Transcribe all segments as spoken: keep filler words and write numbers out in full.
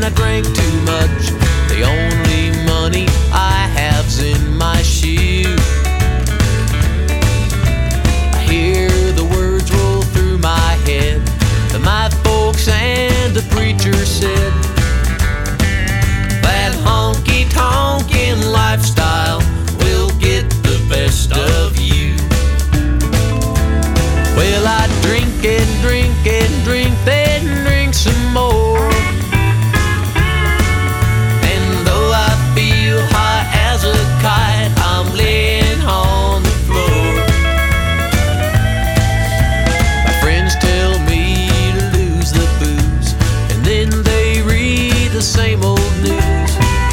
I drank too much. The only money I have's in my shoe. I hear the words roll through my head that my folks and the preacher said, that honky-tonkin' lifestyle will get the best of you. Well, I drink and drink and drink, then drink some more. And though I feel high as a kite, I'm laying on the floor. My friends tell me to lose the booze, and then they read the same old news.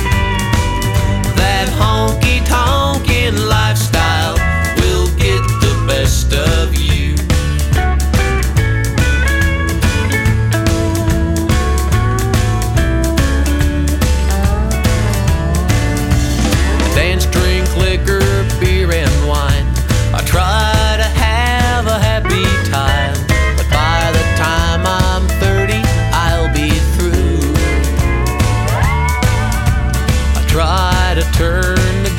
That honky-tonkin' lifestyle will get the best of you. Dance, drink, liquor, beer and wine. I try to have a happy time, but by the time I'm thirty, I'll be through. I try to turn the